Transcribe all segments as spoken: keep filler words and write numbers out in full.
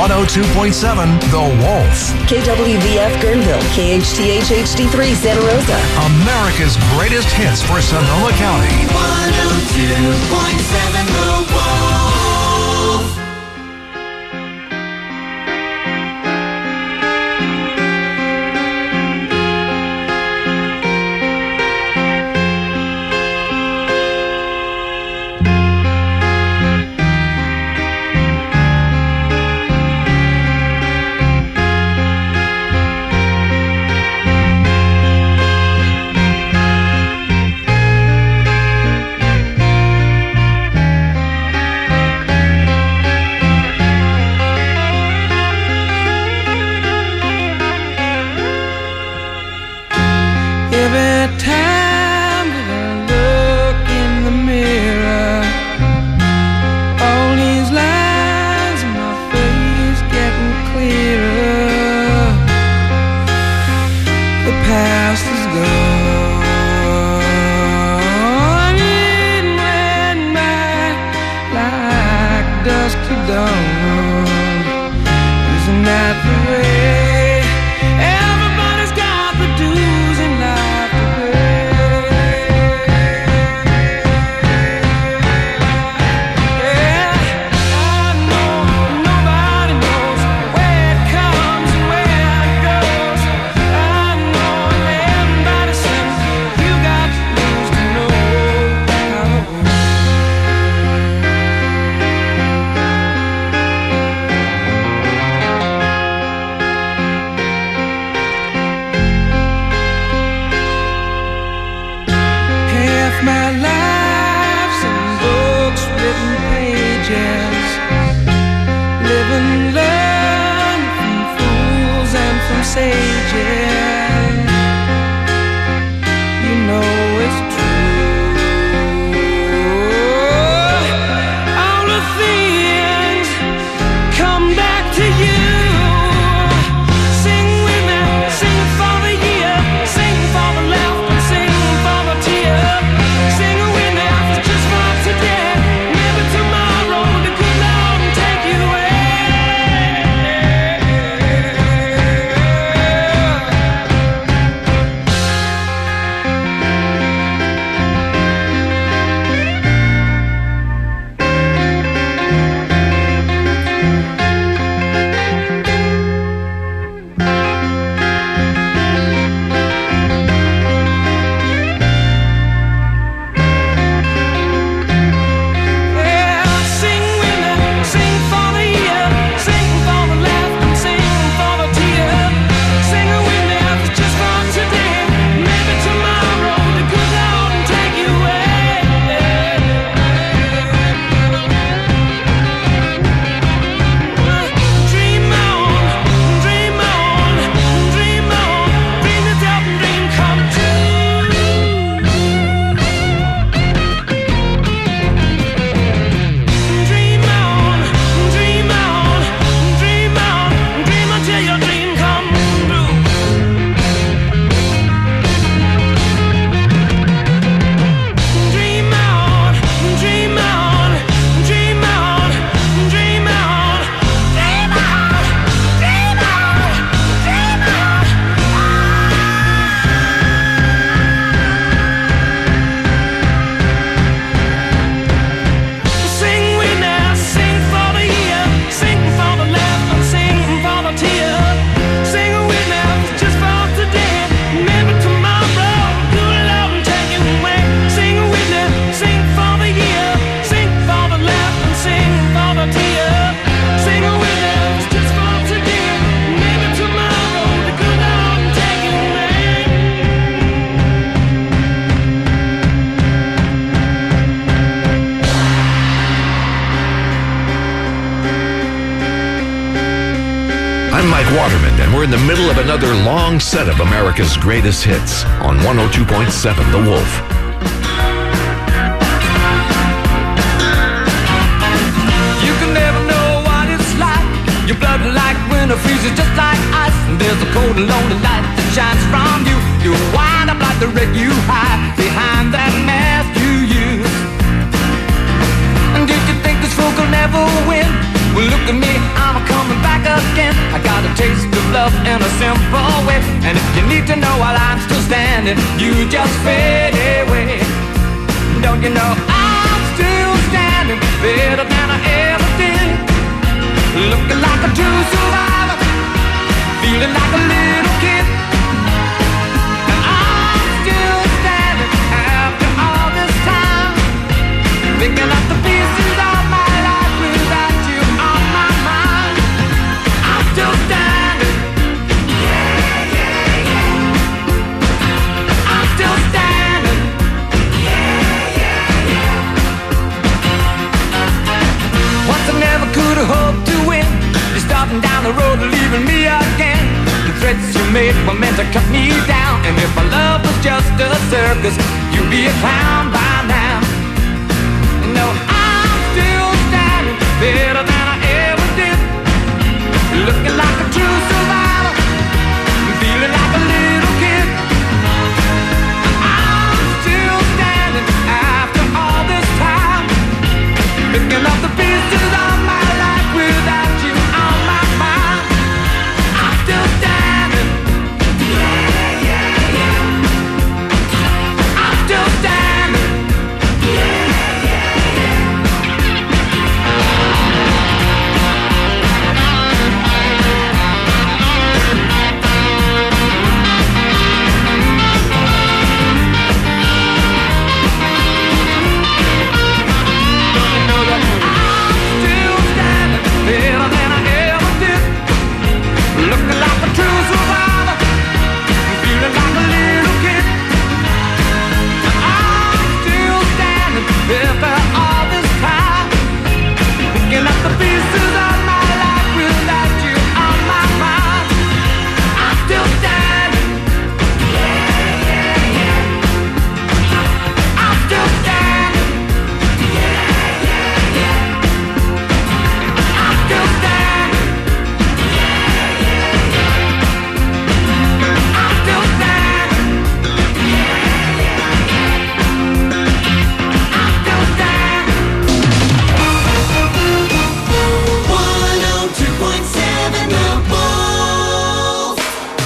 one oh two point seven The Wolf. K W V F Guerneville, K H T H H D three Santa Rosa. America's greatest hits for Sonoma County. one oh two point seven The Wolf. Waterman, and we're in the middle of another long set of America's greatest hits on one oh two point seven The Wolf. You can never know what it's like. Your blood like winter freezes just like ice. And there's a cold and lonely light that shines from you. You wind up like the wreck you hide behind that mask you use. And did you think this fool could never win? Well, look at me, I'm coming back skin. I got a taste of love in a simple way. And if you need to know while I'm still standing, you just fade away. Don't you know I'm still standing better than I ever did, looking like a true survivor, feeling like a little kid. And I'm still standing after all this time, picking up the pieces of my life without you on my mind. I'm still standing. Yeah, yeah, yeah. I'm still standing. Yeah, yeah, yeah. Once I never could have hoped to win. You're starting down the road and leaving me again. The threats you made were meant to cut me down. And if my love was just a circus, you'd be a clown by now. No, I'm still standing better than I ever did, looking like a true survivor, feeling like a little kid. I'm still standing after all this time, picking up the pieces of my life without you on my mind. I'm still standing. Yeah, yeah, yeah. I'm still standing. Yeah. Better than I ever did, looking like a true survivor, feeling like a little kid. I'm still standing after all this time, picking up the pieces of my life without you on my mind. I'm still standing. Yeah, yeah, yeah. I'm still standing. Yeah, yeah, yeah. Still standing. Yeah, yeah, yeah. I'm still standing. Yeah, yeah, yeah. I'm still standing. one oh two point seven The Wolf.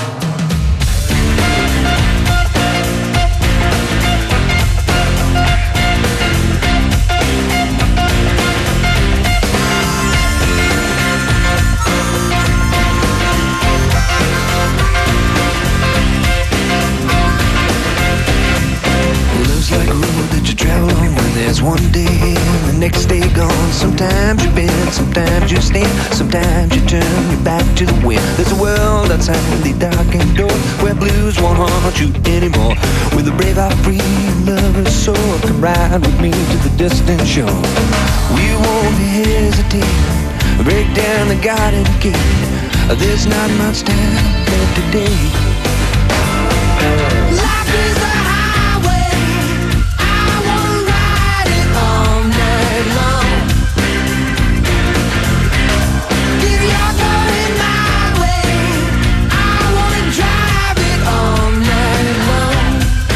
Love's like a road that you travel on when there's one day and the next day gone. Sometimes you bend, sometimes you stand, sometimes you turn your back to the wind. There's a world outside the darkened door where blues won't haunt you anymore. With a brave heart free and lover's soul, come ride with me to the distant shore. We won't hesitate, break down the garden gate. There's not much time left today. Life is a highway. I wanna ride it all night long. If you're going my way, I wanna drive it all night long.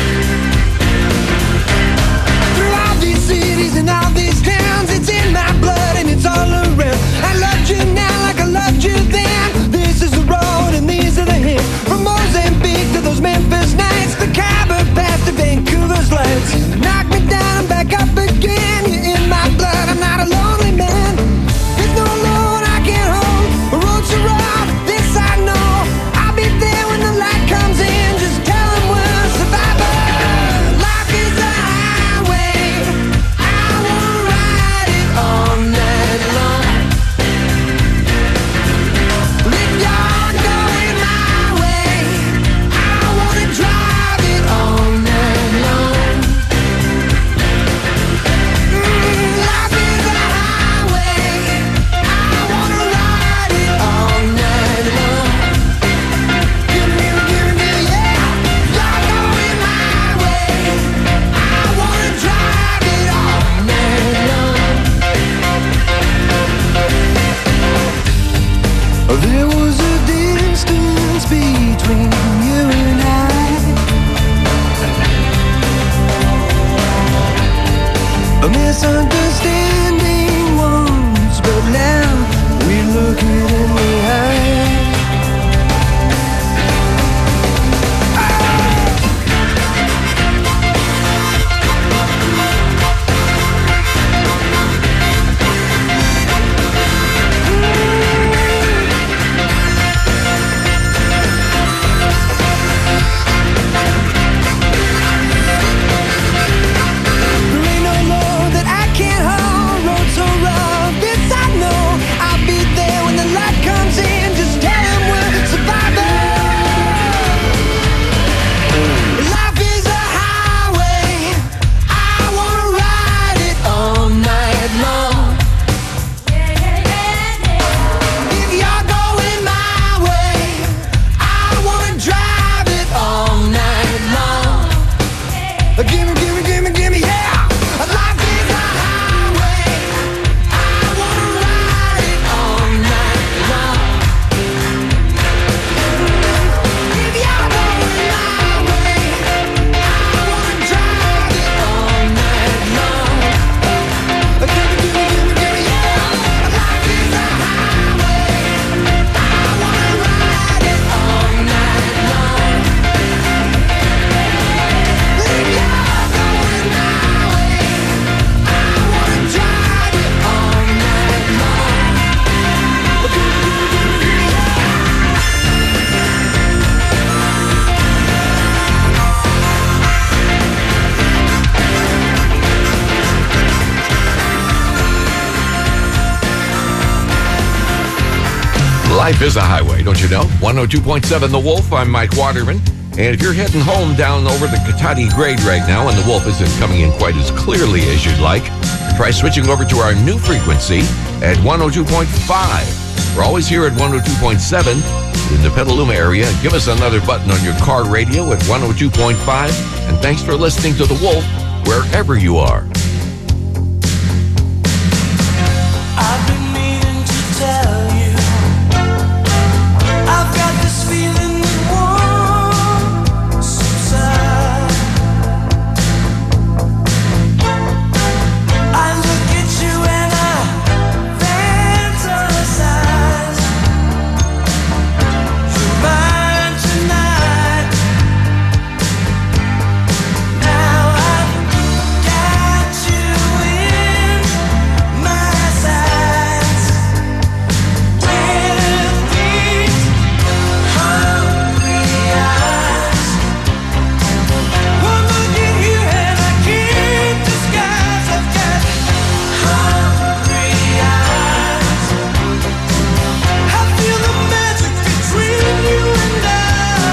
Through all these cities and all these towns, it's in my blood and it's all around. I loved you now like I loved you then. This is the road and these are the hills. From Mozambique to those Memphis nights, the Khyber Pass to Vancouver's lights. Knock me down and back up again. You're in my blood, I'm not a lonely man. There's no load I can't hold, a road so rough, this I know. I'll be there when the light comes in, just tell them we're survivors. Life is a highway, I wanna ride it all night long. If you're going my way, I wanna drive it all night long. Mm, life is a highway, I wanna ride it all night long. Give me, give me, yeah. You're going my way, I wanna drive it all night long. There was a distance between you and I, a misunderstanding once, but now we look it in the eye. Life is a highway, don't you know? one oh two point seven The Wolf, I'm Mike Waterman. And if you're heading home down over the Cotati grade right now and the Wolf isn't coming in quite as clearly as you'd like, try switching over to our new frequency at one oh two point five. We're always here at one oh two point seven in the Petaluma area. Give us another button on your car radio at one oh two point five. And thanks for listening to The Wolf, wherever you are. I've been meaning to tell you, I've got this feeling that won't subside. I look at you and I fantasize. You're mine tonight. Now I've got you in my sights. With these hungry eyes, one look at you and I can't disguise. I've got hungry eyes. I feel the magic between you and I.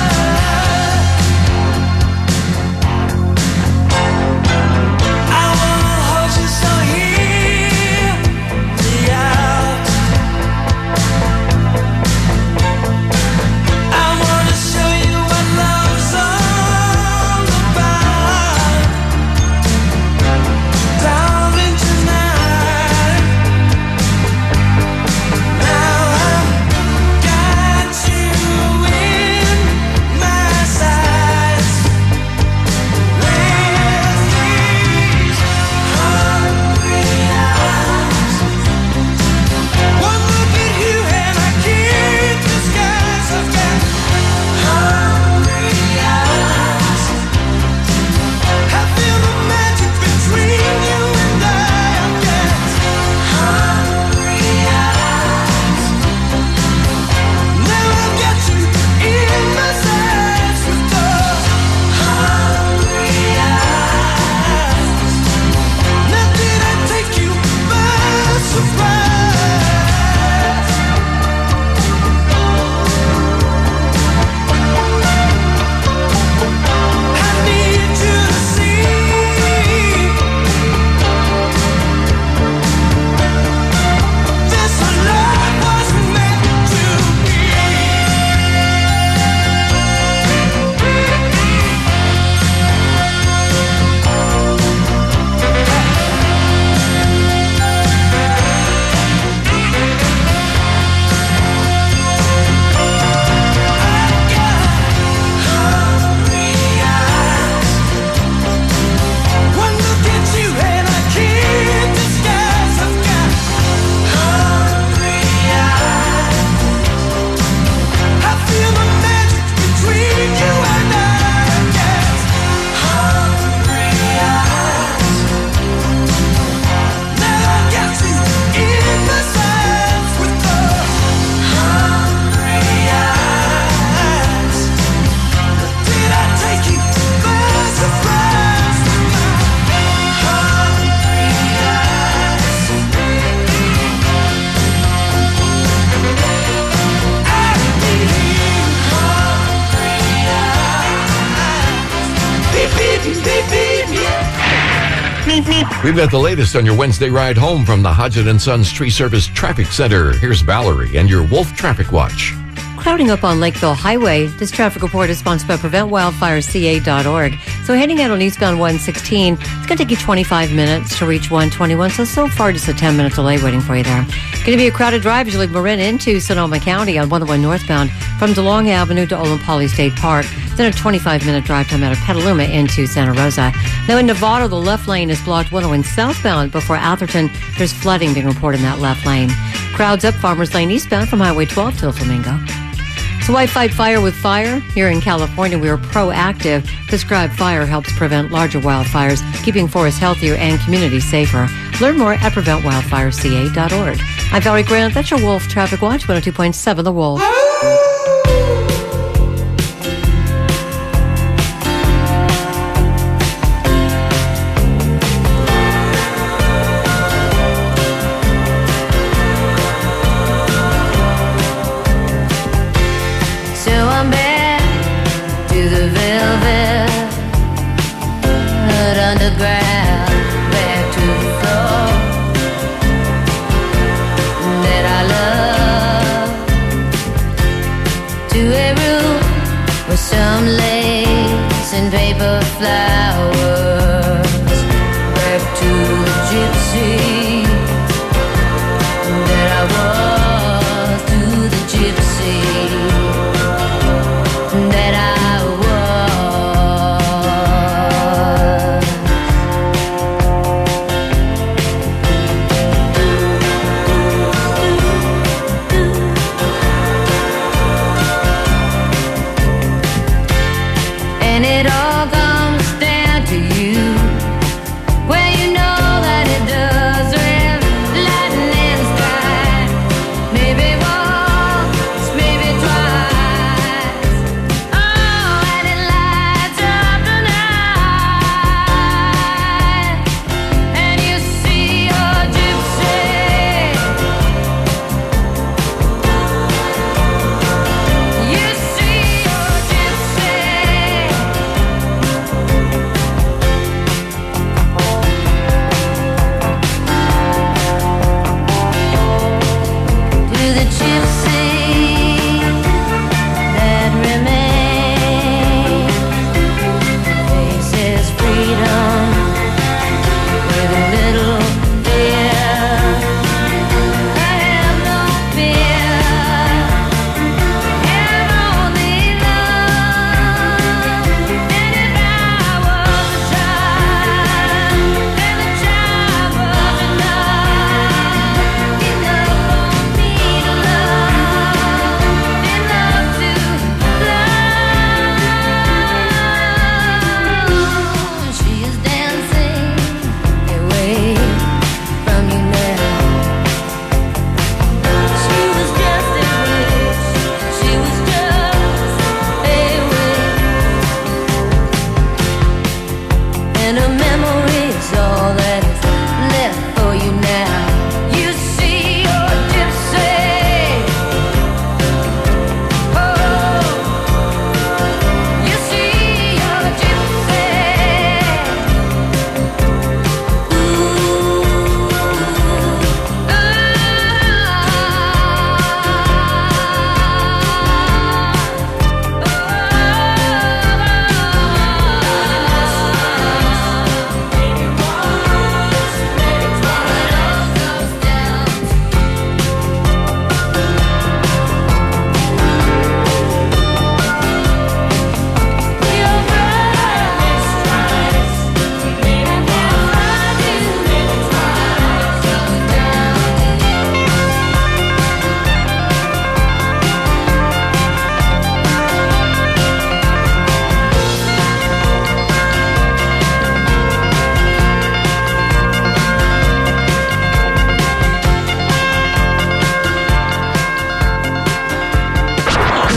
I wanna hold you so hear me out. I wanna show you what love's all about. Darling, tonight. Now I've got you in my sights. With these hungry eyes, one look at you and I can't disguise. I've got hungry eyes. I feel the magic between you and I. I've got hungry eyes. Now I've got you in my sights with those hungry eyes. Now did I take you by surprise? I need you to see this love was meant to be. Hungry eyes. One look at you and I can't disguise. I've got hungry eyes. I feel the magic between you and I. I've got hungry eyes. Now I've got you in my sights with those hungry eyes. Did I take you by surprise with my hungry eyes? I need hungry eyes. We've got the latest on your Wednesday ride home from the Hodgett and Sons Tree Service Traffic Center. Here's Valerie and your Wolf Traffic Watch. Crowding up on Lakeville Highway. This traffic report is sponsored by Prevent Wildfire C A dot org. So heading out on eastbound one sixteen, it's going to take you twenty-five minutes to reach one twenty-one. So, so far, just a ten-minute delay waiting for you there. Going to be a crowded drive as you leave Marin into Sonoma County on one oh one northbound from DeLong Avenue to Olompali State Park. Then a twenty-five-minute drive time out of Petaluma into Santa Rosa. Now in Nevada, the left lane is blocked one oh one southbound before Atherton. There's flooding being reported in that left lane. Crowds up Farmers Lane eastbound from Highway twelve to Flamingo. So why fight fire with fire? Here in California, we are proactive. Prescribed Fire helps prevent larger wildfires, keeping forests healthier and communities safer. Learn more at prevent wildfire C A dot org. I'm Valerie Grant. That's your Wolf Traffic Watch, one oh two point seven The Wolf.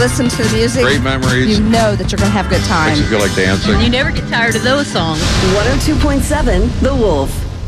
listen to the music, Great memories. you know that you're going to have a good time. Makes you feel like dancing. You never get tired of those songs. one oh two point seven The Wolf.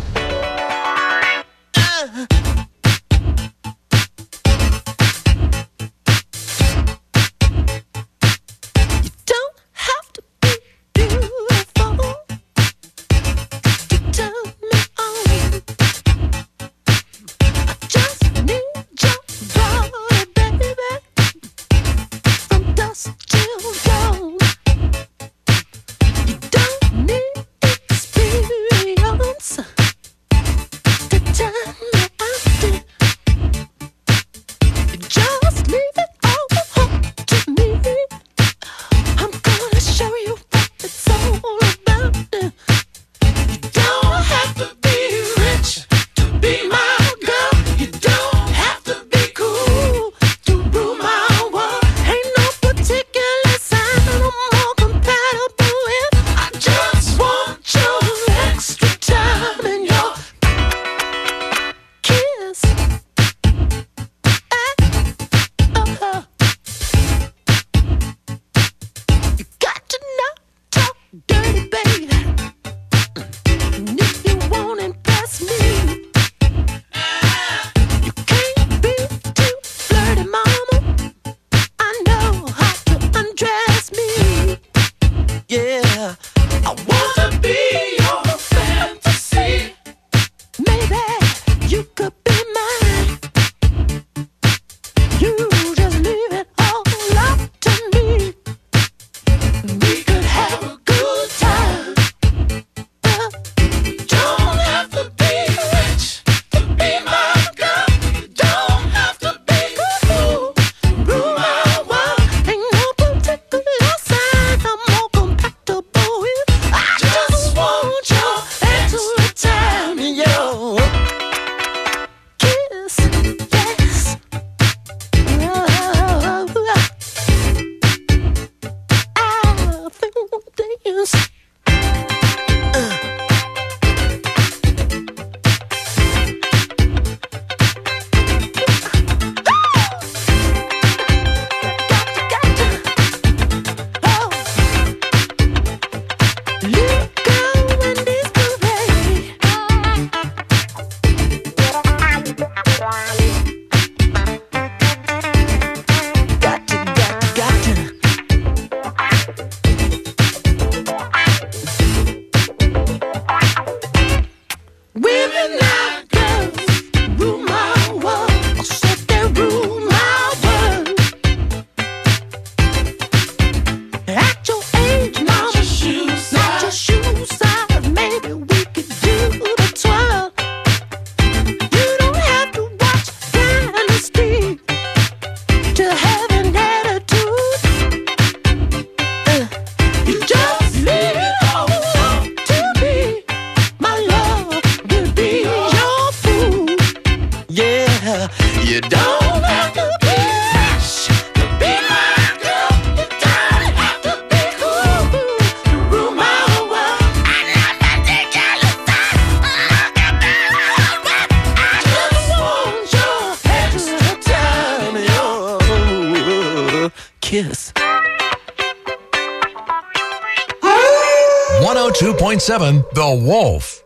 one oh two point seven The Wolf.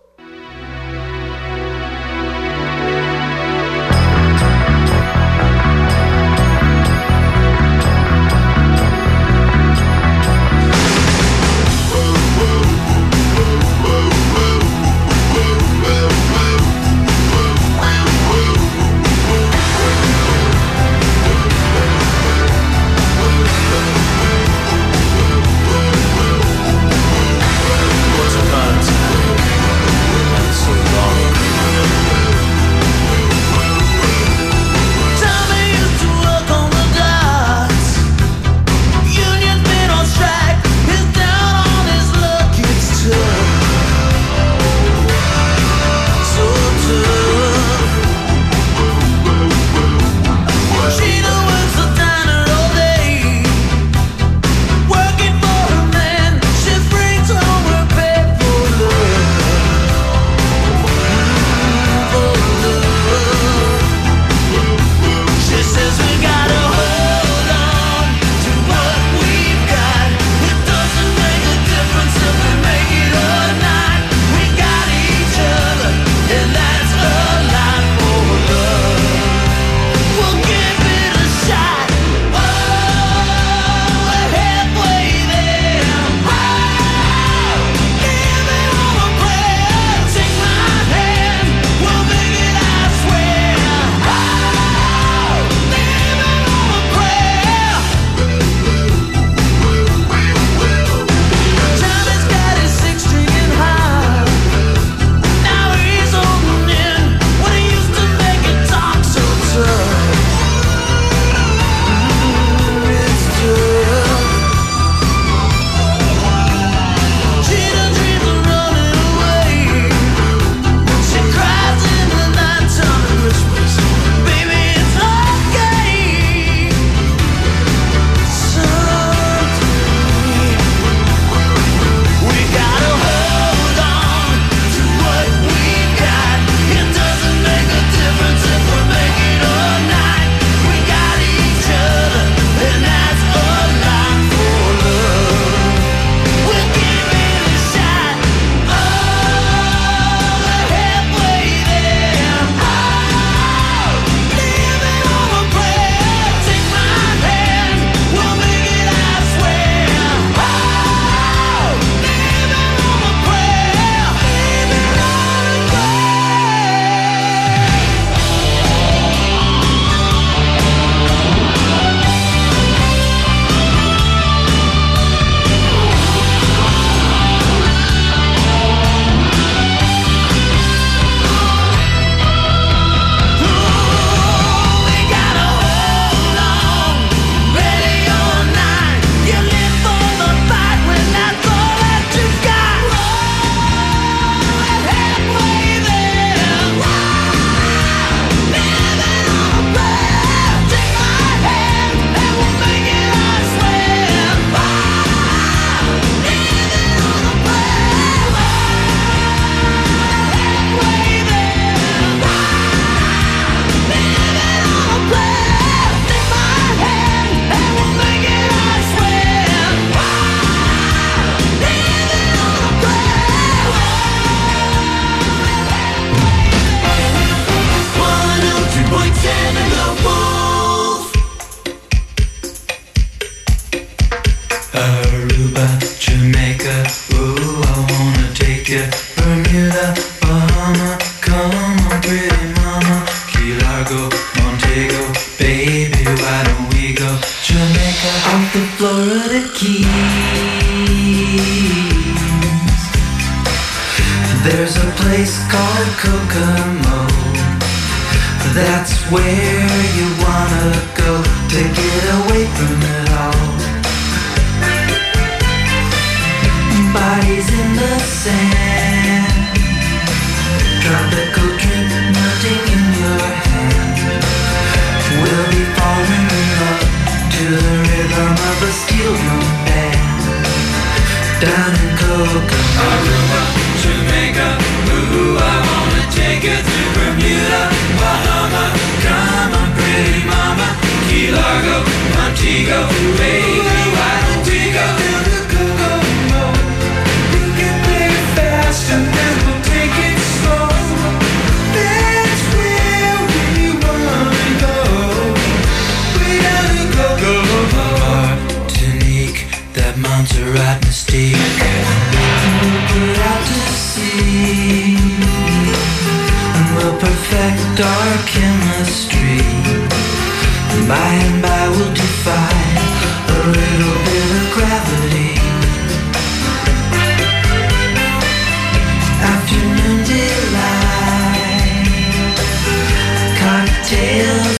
Montego, baby, why don't we go Jamaica off the Florida Keys? There's a place called Kokomo. That's where you wanna go to get away from it all. Bodies in the sand, tropical drink melting in your hand. We'll be falling in love to the rhythm of a steel drum band. Down in Kokomo, Aruba, Jamaica, ooh, I wanna take you to Bermuda, Bahama, come on pretty mama, Key Largo, Montego, baby, why don't we go down to Kokomo? You can play it fast and then we'll take it slow. That's where we wanna go, way down to Kokomo. Martinique, that Montserrat mystique, we'll put out to sea, and we'll perfect our chemistry by